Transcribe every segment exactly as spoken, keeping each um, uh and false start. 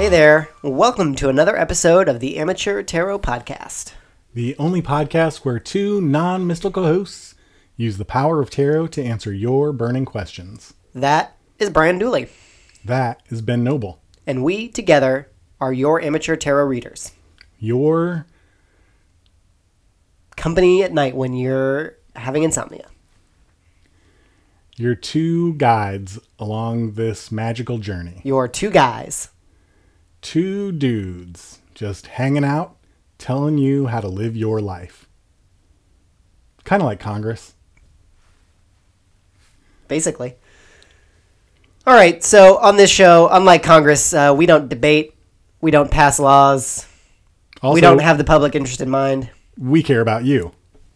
Hey there, welcome to another episode of the Amateur Tarot Podcast. The only podcast where two non-mystical hosts use the power of tarot to answer your burning questions. That is Brian Dooley. That is Ben Noble. And we, together, are your amateur tarot readers. Your company at night when you're having insomnia. Your two guides along this magical journey. Your two guys. Two dudes just hanging out, telling you how to live your life. Kind of like Congress. Basically. All right, so on this show, unlike Congress, uh, we don't debate, we don't pass laws, Also, we don't have the public interest in mind. We care about you.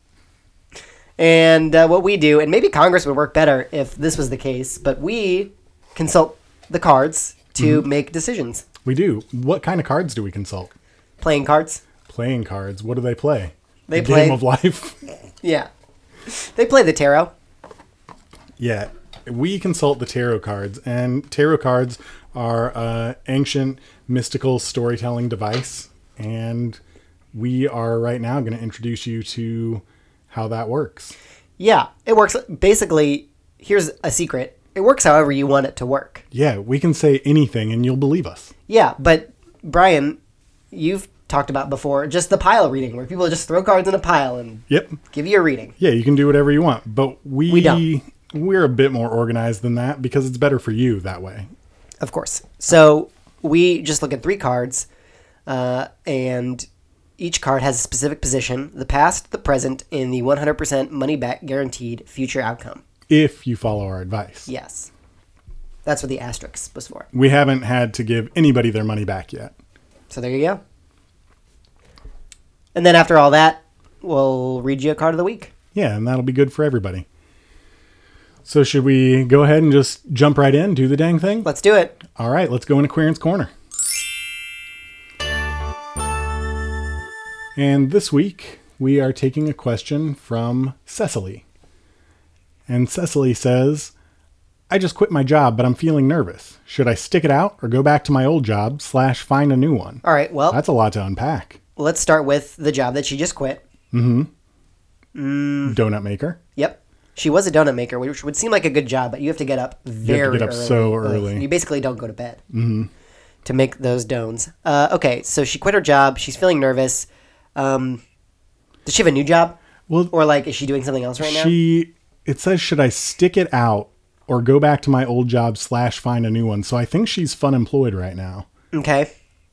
And uh, what we do, and maybe Congress would work better if this was the case, but we consult the cards to mm-hmm. make decisions. We do. What kind of cards do we consult? Playing cards. Playing cards. What do they play? They the play game of life. Yeah. They play the tarot. Yeah. We consult the tarot cards, and tarot cards are an ancient mystical storytelling device, and we are right now going to introduce you to how that works. Yeah, it works. Basically, here's a secret. It works however you want it to work. Yeah, we can say anything and you'll believe us. Yeah, but Brian, you've talked about before just the pile reading, where people just throw cards in a pile and yep. give you a reading. Yeah, you can do whatever you want, but we, we don't. We're a bit more organized than that because it's better for you that way. Of course. So we just look at three cards, uh, and each card has a specific position, the past, the present, and the one hundred percent money-back guaranteed future outcome. If you follow our advice. Yes. That's what the asterisk was for. We haven't had to give anybody their money back yet. So there you go. And then after all that, we'll read you a card of the week. Yeah, and that'll be good for everybody. So should we go ahead and just jump right in, do the dang thing? Let's do it. All right, let's go into Queerance Corner. And this week, we are taking a question from Cecily. And Cecily says, I just quit my job, but I'm feeling nervous. Should I stick it out or go back to my old job slash find a new one? All right, well. That's a lot to unpack. Let's start with the job that she just quit. Mm-hmm. Mm. Donut maker. Yep. She was a donut maker, which would seem like a good job, but you have to get up very early. You have to get up early. so early. You basically don't go to bed mm-hmm. to make those dones. Uh, okay, so she quit her job. She's feeling nervous. Um, does she have a new job? Well, or like, is she doing something else right now? She. It says, should I stick it out or go back to my old job slash find a new one? So I think she's fun employed right now. Okay.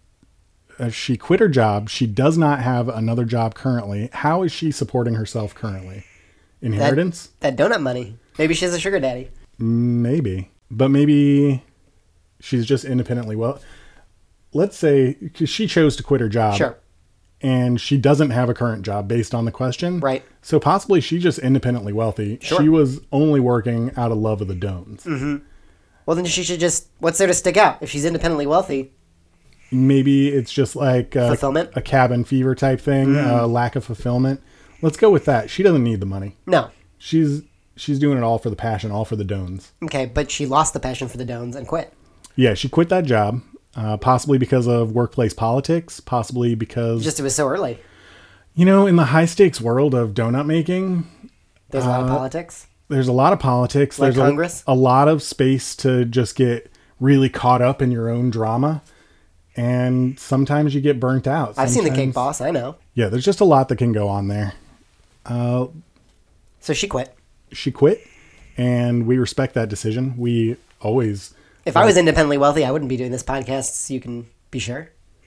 Uh, she quit her job. She does not have another job currently. How is she supporting herself currently? Inheritance? That, that donut money. Maybe she has a sugar daddy. Maybe. But maybe she's just independently well. Let's say, because she chose to quit her job. Sure. And she doesn't have a current job based on the question. Right. So possibly she's just independently wealthy. Sure. She was only working out of love of the dones. Mm-hmm. Well, then she should just, what's there to stick out? If she's independently wealthy. Maybe it's just like a, fulfillment? a cabin fever type thing, mm. uh, lack of fulfillment. Let's go with that. She doesn't need the money. No. She's she's doing it all for the passion, all for the dones. Okay, but she lost the passion for the dones and quit. Yeah, she quit that job. Uh, possibly because of workplace politics, possibly because... Just it was so early. You know, in the high-stakes world of donut making... There's a lot uh, of politics? There's a lot of politics. Like there's Congress? A, a lot of space to just get really caught up in your own drama. And sometimes you get burnt out. Sometimes, I've seen The Cake Boss, I know. Yeah, there's just a lot that can go on there. Uh, so she quit. She quit, and we respect that decision. We always... If I was independently wealthy, I wouldn't be doing this podcast, so you can be sure.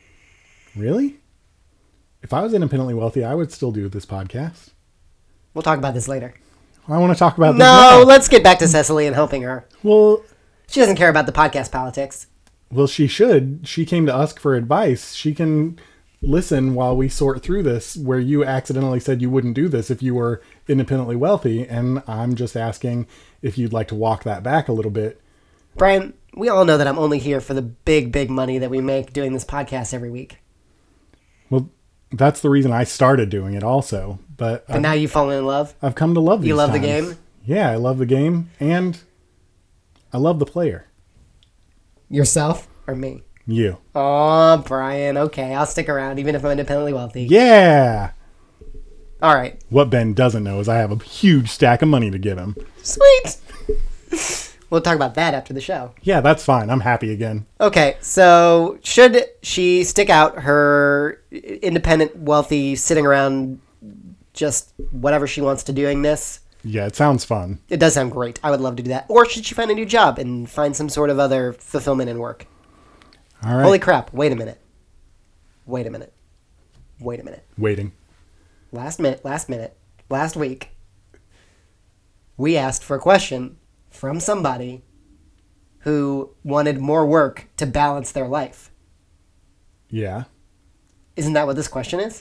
Really? If I was independently wealthy, I would still do this podcast. We'll talk about this later. I want to talk about this No, now. Let's get back to Cecily and helping her. Well... She doesn't care about the podcast politics. Well, she should. She came to us for advice. She can listen while we sort through this, where you accidentally said you wouldn't do this if you were independently wealthy, and I'm just asking if you'd like to walk that back a little bit. Brian, we all know that I'm only here for the big, big money that we make doing this podcast every week. Well, that's the reason I started doing it also. But, but now you've fallen in love? I've come to love these You love times. the game? Yeah, I love the game, and I love the player. Yourself or me? You. Oh, Brian. Okay, I'll stick around even if I'm independently wealthy. Yeah. All right. What Ben doesn't know is I have a huge stack of money to give him. Sweet. We'll talk about that after the show. Yeah, that's fine. I'm happy again. Okay, so should she stick out her independent, wealthy, sitting around just whatever she wants to doing this? Yeah, it sounds fun. It does sound great. I would love to do that. Or should she find a new job and find some sort of other fulfillment in work? All right. Holy crap. Wait a minute. Wait a minute. Wait a minute. Waiting. Last minute, last minute, last week, we asked for a question from somebody who wanted more work to balance their life. Yeah. Isn't that what this question is?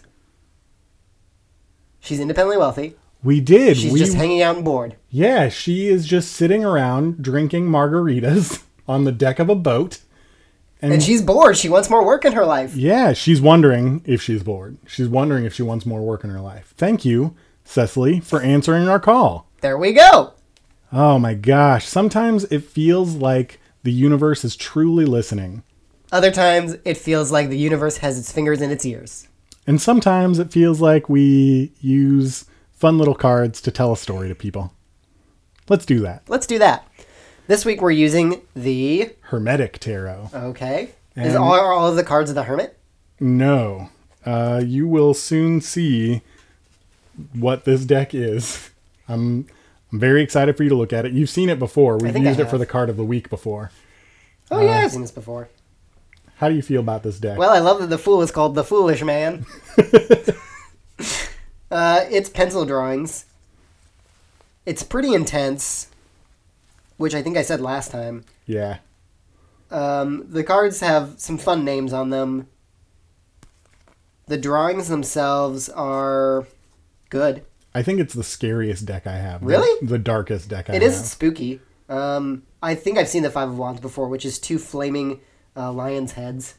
She's independently wealthy. We did. She's we, just hanging out and bored. Yeah, she is just sitting around drinking margaritas on the deck of a boat. And, And she's bored. She wants more work in her life. yeah, she's wondering if she's bored. She's wondering if she wants more work in her life. Thank you, Cecily, for answering our call. There we go. Oh my gosh. Sometimes it feels like the universe is truly listening. Other times, it feels like the universe has its fingers in its ears. And sometimes it feels like we use fun little cards to tell a story to people. Let's do that. Let's do that. This week, we're using the... Hermetic Tarot. Okay. Is And- all, are all of the cards of the Hermit? No. Uh, you will soon see what this deck is. I'm, I'm very excited for you to look at it. You've seen it before. We've think I used it for have. the card of the week before. Oh, yeah, I've seen this before. How do you feel about this deck? Well, I love that the Fool is called the Foolish Man. uh, it's pencil drawings. It's pretty intense, which I think I said last time. yeah. Um, the cards have some fun names on them. The drawings themselves are good. I think it's the scariest deck I have. Really? The, the darkest deck I It have. is spooky. Um, I think I've seen the Five of Wands before, which is two flaming uh, lion's heads.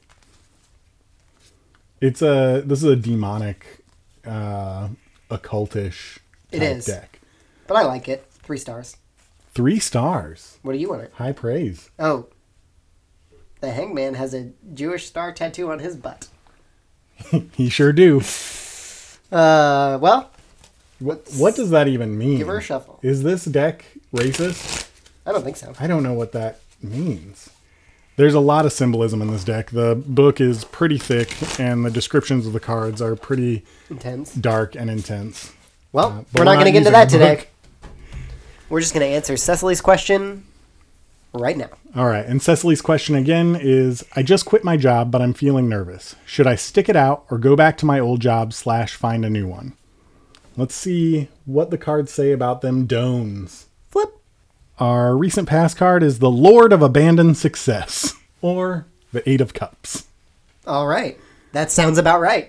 It's a, this is a demonic, uh, occultish It type is. deck. But I like it. Three stars. Three stars. What do you want it? High praise. Oh. The Hangman has a Jewish star tattoo on his butt. He sure do. Uh, well, What, what does that even mean? give her a shuffle. Is this deck racist? I don't think so. I don't know what that means. There's a lot of symbolism in this deck. The book is pretty thick, and the descriptions of the cards are pretty Intense. dark and intense. Well, Uh, but we're not we're going to not get into using that the today. book. We're just going to answer Cecily's question right now. All right, and Cecily's question again is, I just quit my job, but I'm feeling nervous. Should I stick it out or go back to my old job slash find a new one? Let's see what the cards say about them dones. Flip. Our recent past card is the Lord of Abandoned Success, or the Eight of Cups. All right. That sounds about right.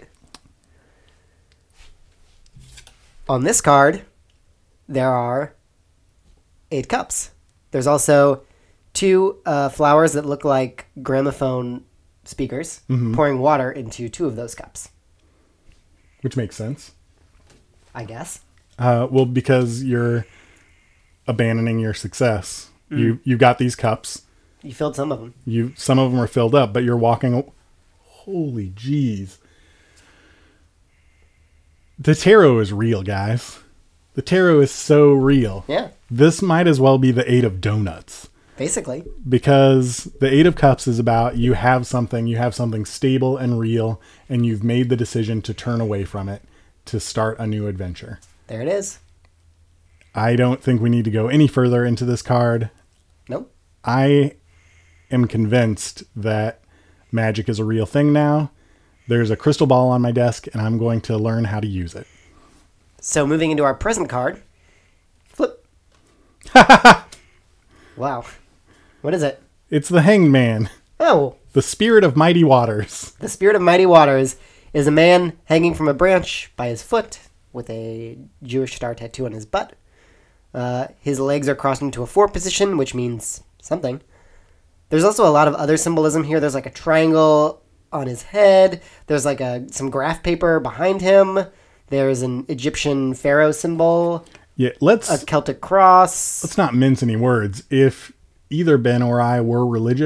On this card, there are eight cups. There's also two uh, flowers that look like gramophone speakers pouring water into two of those cups, Which makes sense. I guess. Uh, well, because you're abandoning your success. You you got these cups. You filled some of them. You some of them are filled up, but you're walking. Holy jeez! The tarot is real, guys. The tarot is so real. Yeah, This might as well be the Eight of Donuts, basically. because the Eight of Cups is about you have something, you have something stable and real, and you've made the decision to turn away from it to start a new adventure. There it is. I don't think we need to go any further into this card. Nope. I am convinced that magic is a real thing now. There's a crystal ball on my desk, and I'm going to learn how to use it. So moving into our present card. Flip. Wow. What is it? It's the Hanged Man, Oh, the spirit of mighty waters. the Spirit of Mighty Waters is a man hanging from a branch by his foot with a Jewish star tattoo on his butt. Uh, his legs are crossed into a four position, which means something. There's also a lot of other symbolism here. There's like a triangle on his head. There's like a some graph paper behind him. There's an Egyptian pharaoh symbol, Yeah, let's a Celtic cross. let's not mince any words. If either Ben or I were religious,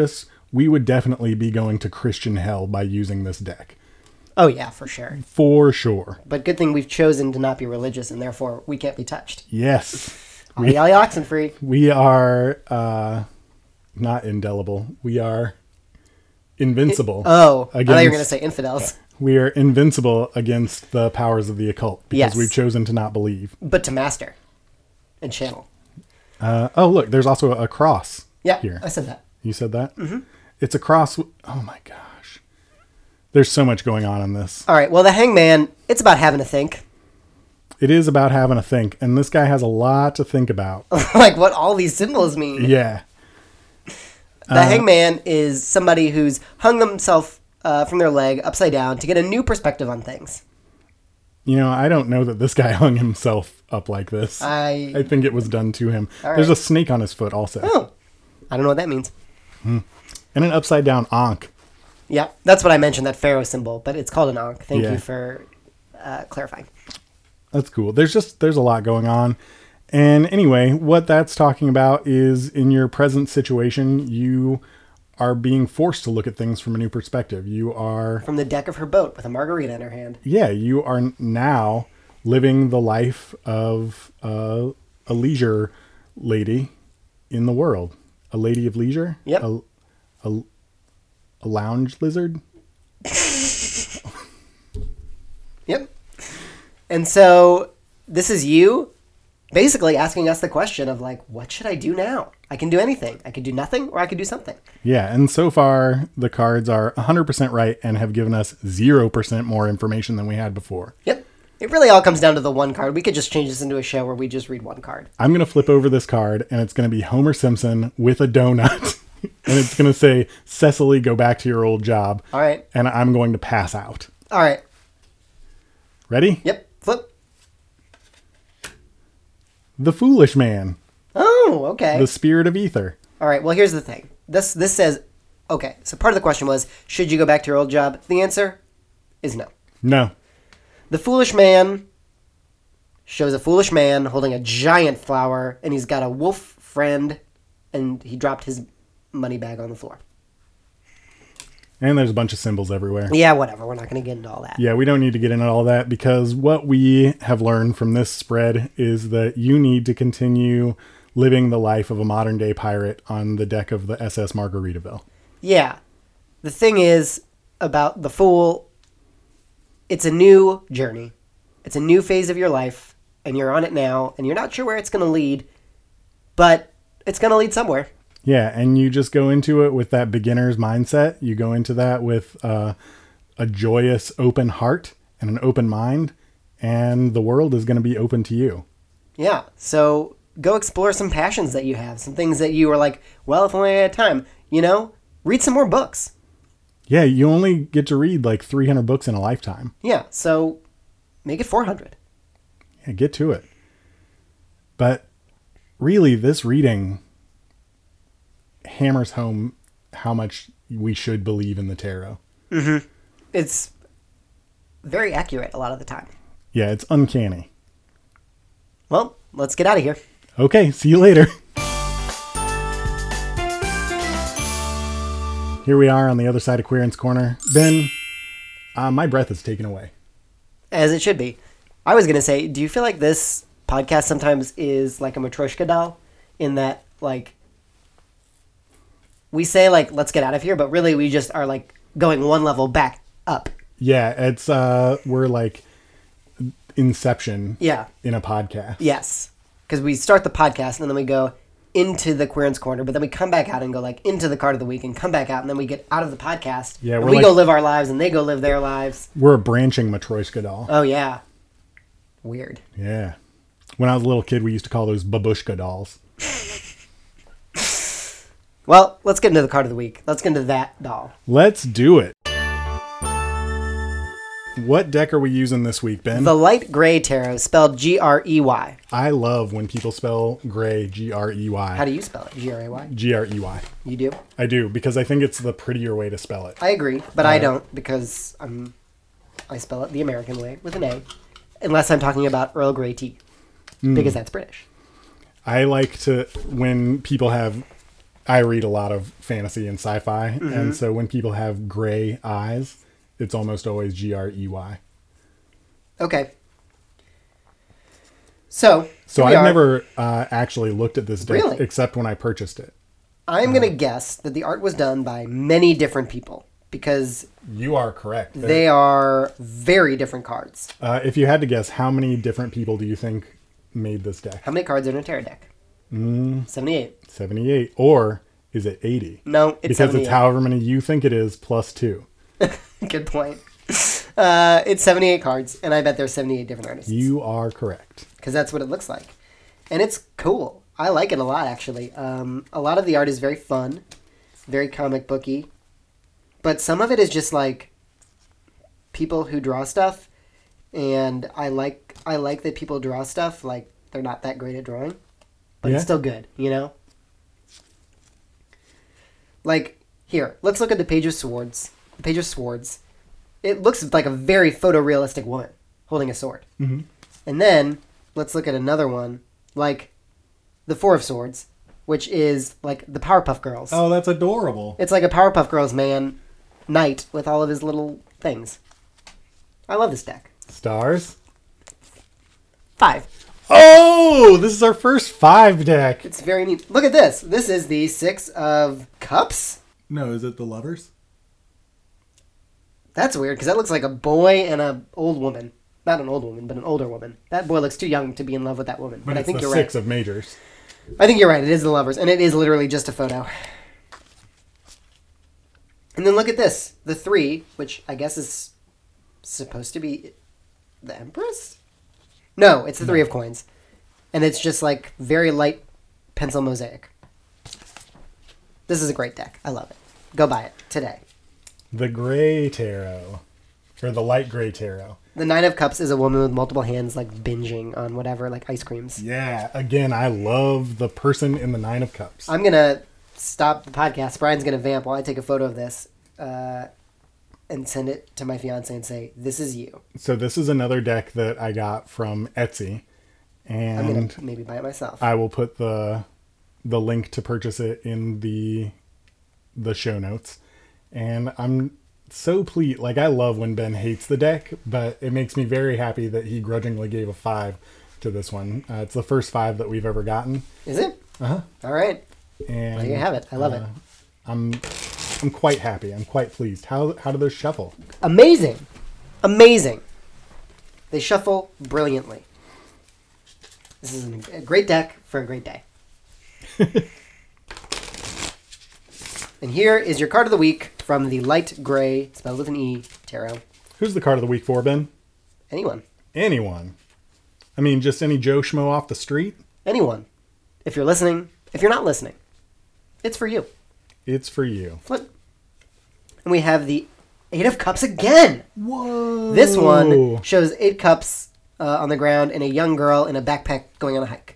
we would definitely be going to Christian hell by using this deck. Oh, yeah, for sure. For sure. But good thing we've chosen to not be religious, and therefore we can't be touched. Yes. We, Ollie Oxenfree. We are uh, not indelible. We are invincible. Oh, against, I thought you were going to say infidels. We are invincible against the powers of the occult because yes. we've chosen to not believe. But to master and channel. Uh, oh, look, there's also a cross yeah, here. I said that. You said that? Mm-hmm. It's a cross. W- oh, my gosh. There's so much going on in this. All right, well, the Hangman, it's about having to think. It is about having to think, and this guy has a lot to think about. Like what all these symbols mean. Yeah. The uh, Hangman is somebody who's hung themselves uh, from their leg upside down to get a new perspective on things. You know, I don't know that this guy hung himself up like this. I I think it was done to him. All There's right. a snake on his foot also. Oh, I don't know what that means. Hmm. And an upside down Ankh. Yeah, that's what I mentioned, that pharaoh symbol, but it's called an Ankh. Thank yeah. you for uh, clarifying. That's cool. There's just, there's a lot going on. And anyway, what that's talking about is in your present situation, you are being forced to look at things from a new perspective. You are... From the deck of her boat with a margarita in her hand. Yeah, you are now living the life of uh, a leisure lady in the world. A lady of leisure? Yep. A, a, a lounge lizard? Yep. And so this is you basically asking us the question of like, what should I do now? I can do anything. I could do nothing or I could do something. Yeah, and so far the cards are one hundred percent right and have given us zero percent more information than we had before. Yep. It really all comes down to the one card. We could just change this into a show where we just read one card. I'm going to flip over this card and it's going to be Homer Simpson with a donut. And it's going to say, Cecily, go back to your old job. All right. And I'm going to pass out. All right. Ready? Yep. Flip. The Foolish Man. Oh, okay. The Spirit of Ether. All right. Well, here's the thing. This this says, okay, so part of the question was, should you go back to your old job? The answer is no. No. The Foolish Man shows a foolish man holding a giant flower, and he's got a wolf friend, and he dropped his money bag on the floor. And there's a bunch of symbols everywhere. Yeah, whatever. We're not going to get into all that. Yeah, we don't need to get into all that because what we have learned from this spread is that you need to continue living the life of a modern day pirate on the deck of the S S Margaritaville. Yeah. The thing is about the Fool, it's a new journey. It's a new phase of your life, and you're on it now, and you're not sure where it's going to lead, but it's going to lead somewhere. Yeah, and you just go into it with that beginner's mindset. You go into that with uh, a joyous, open heart and an open mind, and the world is going to be open to you. Yeah, so go explore some passions that you have, some things that you are like, well, if only I had time, you know, read some more books. Yeah, you only get to read like three hundred books in a lifetime. Yeah, so make it four hundred. Yeah, get to it. But really, this reading hammers home how much we should believe in the tarot. Mm-hmm. It's very accurate a lot of the time. Yeah, it's uncanny. Well, let's get out of here. Okay, see you later. Here we are on the other side of Queerance Corner. Ben, uh, my breath is taken away. As it should be. I was going to say, do you feel like this podcast sometimes is like a Matryoshka doll? In that, like, we say, like, let's get out of here, but really we just are, like, going one level back up. Yeah, it's, uh, we're like Inception yeah. in a podcast. Yes. Because we start the podcast and then we go into the Queerance Corner, but then we come back out and go, like, into the card of the week and come back out, and then we get out of the podcast. Yeah, and we're we like, go live our lives and they go live their lives. We're a branching Matryoshka doll. Oh, yeah. Weird. Yeah. When I was a little kid, we used to call those babushka dolls. Well, let's get into the card of the week. Let's get into that doll. Let's do it. What deck are we using this week, Ben? The Light Gray Tarot, spelled G R E Y. I love when people spell gray, G R E Y. How do you spell it? G R A Y? G R E Y. You do? I do, because I think it's the prettier way to spell it. I agree, but Uh, I don't, because I'm, I spell it the American way, with an A. Unless I'm talking about Earl Grey tea, Mm. because that's British. I like to, when people have I read a lot of fantasy and sci-fi, Mm-hmm. and so when people have gray eyes, it's almost always G R E Y. Okay. So, So here we I've are. never uh, actually looked at this deck Really? except when I purchased it. I'm going to guess that the art was done by many different people because You are correct. There- they are very different cards. Uh, if you had to guess, how many different people do you think made this deck? How many cards are in a tarot deck? Mm, seventy-eight. seventy-eight. Or is it eighty? No, it's Because seventy-eight. it's however many you think it is plus two. Good point. Uh, it's seventy-eight cards, and I bet there's seventy-eight different artists. You are correct. Because that's what it looks like. And it's cool. I like it a lot, actually. Um, a lot of the art is very fun, very comic booky. But some of it is just like people who draw stuff. And I like I like that people draw stuff like they're not that great at drawing. But Yeah. it's still good, you know? Like, here, let's look at the Page of Swords. The Page of Swords. It looks like a very photorealistic woman holding a sword. Mm-hmm. And then let's look at another one, like the Four of Swords, which is like the Powerpuff Girls. Oh, that's adorable. It's like a Powerpuff Girls man knight with all of his little things. I love this deck. Stars. Five. Oh, this is our first five deck. It's very neat. Look at this. This is the Six of Cups. No, is it the lovers? That's weird because that looks like a boy and an old woman. Not an old woman, but an older woman. That boy looks too young to be in love with that woman. But But I it's think the you're six right. of majors. I think you're right. It is the lovers, and it is literally just a photo. And then look at this, the three, which I guess is supposed to be the Empress. No, it's the three of coins, and it's just like very light pencil mosaic. This is a great deck. I love it. Go buy it today. The gray tarot. Or the light gray tarot. The Nine of Cups is a woman with multiple hands, like binging on whatever, like ice creams. Yeah, again, I love the person in the Nine of Cups. I'm gonna stop the podcast. Brian's gonna vamp while I take a photo of this, uh, and send it to my fiance and say, "This is you." So this is another deck that I got from Etsy, I'm gonna and maybe buy it myself. I will put the the link to purchase it in the the show notes. And I'm so pleased. Like, I love when Ben hates the deck, but it makes me very happy that he grudgingly gave a five to this one. Uh, it's the first five that we've ever gotten. Is it? Uh huh. All right. And There you have it. I love it. I'm I'm quite happy. I'm quite pleased. How how do those shuffle? Amazing, amazing. They shuffle brilliantly. This is an- a great deck for a great day. And here is your card of the week from the light gray, spelled with an E, tarot. Who's the card of the week for, Ben? Anyone. Anyone. I mean, just any Joe Schmo off the street? Anyone. If you're listening, if you're not listening, it's for you. It's for you. Flip. And we have the Eight of Cups again. Whoa. This one shows eight cups uh, on the ground and a young girl in a backpack going on a hike.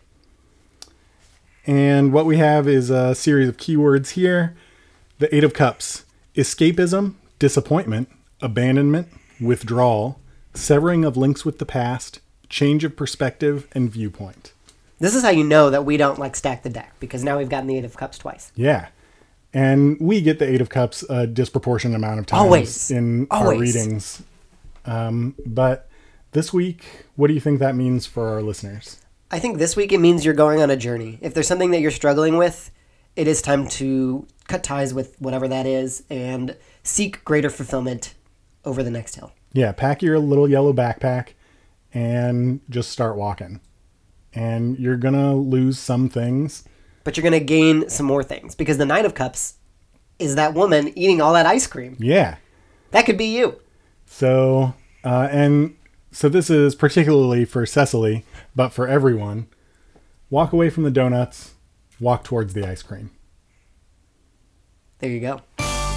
And what we have is a series of keywords here. The Eight of Cups. Escapism, disappointment, abandonment, withdrawal, severing of links with the past, change of perspective, and viewpoint. This is how you know that we don't like stack the deck, because now we've gotten the Eight of Cups twice. Yeah. And we get the Eight of Cups a disproportionate amount of times Always. in Always. our readings. Um, but this week, what do you think that means for our listeners? I think this week it means you're going on a journey. If there's something that you're struggling with, it is time to cut ties with whatever that is and seek greater fulfillment over the next hill. Yeah, pack your little yellow backpack and just start walking. And you're going to lose some things. But you're going to gain some more things, because the Nine of Cups is that woman eating all that ice cream. Yeah. That could be you. So, uh, and so this is particularly for Cecily, but for everyone. Walk away from the donuts, walk towards the ice cream. There you go.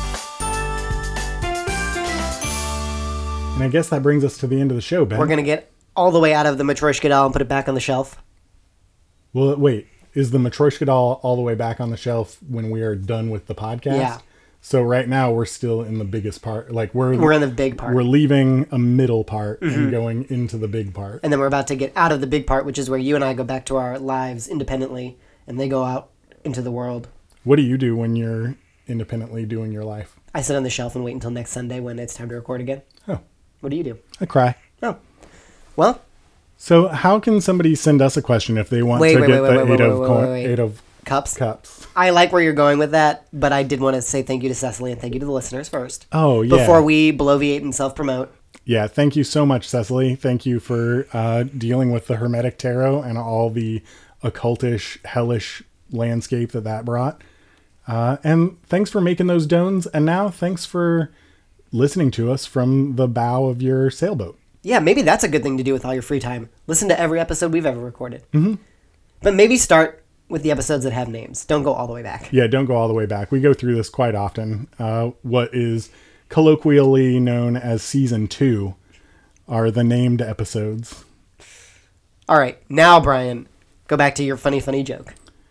And I guess that brings us to the end of the show, Ben. We're going to get all the way out of the Matryoshka doll and put it back on the shelf. Well, wait, is the Matryoshka doll all the way back on the shelf when we are done with the podcast? Yeah. So right now we're still in the biggest part. Like we're We're in the big part. We're leaving a middle part Mm-hmm. and going into the big part. And then we're about to get out of the big part, which is where you and I go back to our lives independently, and they go out into the world. What do you do when you're independently doing your life? I sit on the shelf and wait until next Sunday when it's time to record again. Oh. What do you do? I cry. Oh. Well. So how can somebody send us a question if they want wait, to wait, get wait, the wait, eight, wait, of wait, coin, wait, wait. eight of Cups? cups? I like where you're going with that, but I did want to say thank you to Cecily and thank you to the listeners first. Oh, yeah. Before we bloviate and self-promote. Yeah, thank you so much, Cecily. Thank you for uh, dealing with the Hermetic Tarot and all the occultish, hellish landscape that that brought. Uh, and thanks for making those dones. And now thanks for listening to us from the bow of your sailboat. Yeah, maybe that's a good thing to do with all your free time. Listen to every episode we've ever recorded. Mm-hmm. But maybe start with the episodes that have names. Don't go all the way back. Yeah, don't go all the way back. We go through this quite often. Uh, what is colloquially known as season two are the named episodes. All right, now, Brian, go back to your funny, funny joke.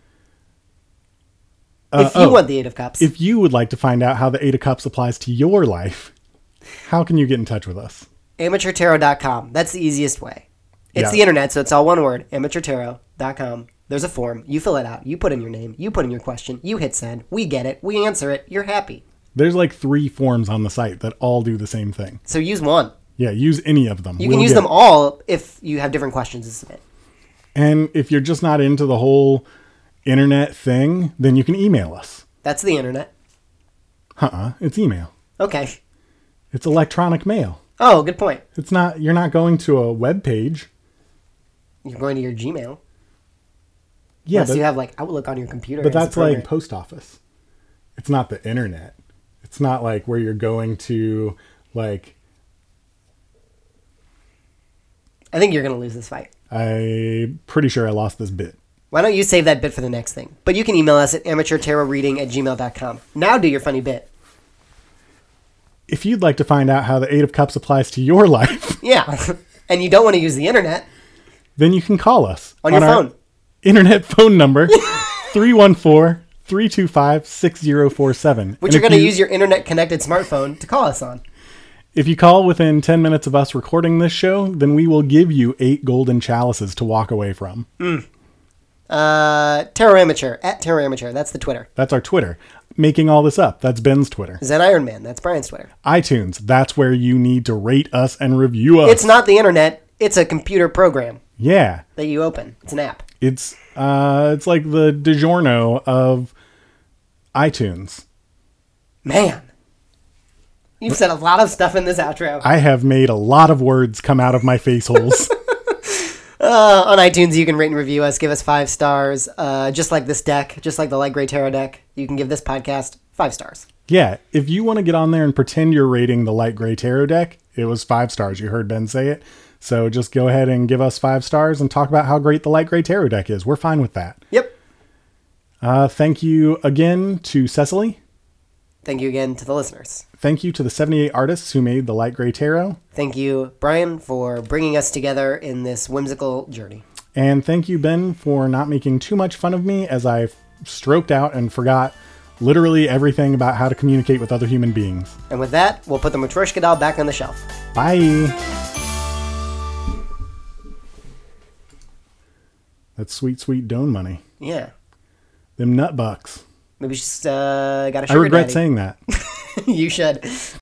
Uh, if you oh, want the Eight of Cups. If you would like to find out how the Eight of Cups applies to your life, how can you get in touch with us? amateur tarot dot com. That's the easiest way. It's Yeah. the internet, so it's all one word. amateur tarot dot com. There's a form. You fill it out. You put in your name. You put in your question. You hit send. We get it. We answer it. You're happy. There's like three forms on the site that all do the same thing. So use one. Yeah, use any of them. You We'll can use get them it. all if you have different questions to submit. And if you're just not into the whole internet thing, then you can email us. That's the internet. Uh-uh, it's email. Okay. It's electronic mail. Oh, good point. It's not, you're not going to a web page. You're going to your Gmail. Yeah, Unless but, you have like Outlook on your computer. but as a that's like program. post office. It's not the internet. It's not like where you're going to like, I think you're going to lose this fight. I'm pretty sure I lost this bit. Why don't you save that bit for the next thing? But you can email us at amateur tarot reading at gmail dot com. Now do your funny bit. If you'd like to find out how the Eight of Cups applies to your life, Yeah. And you don't want to use the internet then you can call us on your our phone. internet phone number, three one four, three two five, six zero four seven. Which you're going to use your internet-connected smartphone to call us on. If you call within ten minutes of us recording this show, then we will give you eight golden chalices to walk away from. Mm. Uh, Tarot Amateur, at Tarot Amateur. That's the Twitter. That's our Twitter. Making all this up, that's Ben's Twitter. Zen Iron Man, that's Brian's Twitter. iTunes, that's where you need to rate us and review us. It's not the internet. It's a computer program Yeah. that you open. It's an app. It's uh, it's like the DiGiorno of iTunes. Man. You've said a lot of stuff in this outro. I have made a lot of words come out of my face holes. Uh, on iTunes, you can rate and review us. Give us five stars. Uh, just like this deck, just like the Light Gray Tarot deck, you can give this podcast five stars. Yeah, if you want to get on there and pretend you're rating the Light Gray Tarot deck, it was five stars. You heard Ben say it. So just go ahead and give us five stars and talk about how great the Light Gray Tarot deck is. We're fine with that. Yep. Uh, thank you again to Cecily. Thank you again to the listeners. Thank you to the seventy-eight artists who made the Light Gray Tarot. Thank you, Brian, for bringing us together in this whimsical journey. And thank you, Ben, for not making too much fun of me as I stroked out and forgot literally everything about how to communicate with other human beings. And with that, we'll put the Matryoshka doll back on the shelf. Bye. That's sweet, sweet Doan money. Yeah. Them nut bucks. Maybe she's uh, got a I sugar regret daddy. saying that. You should.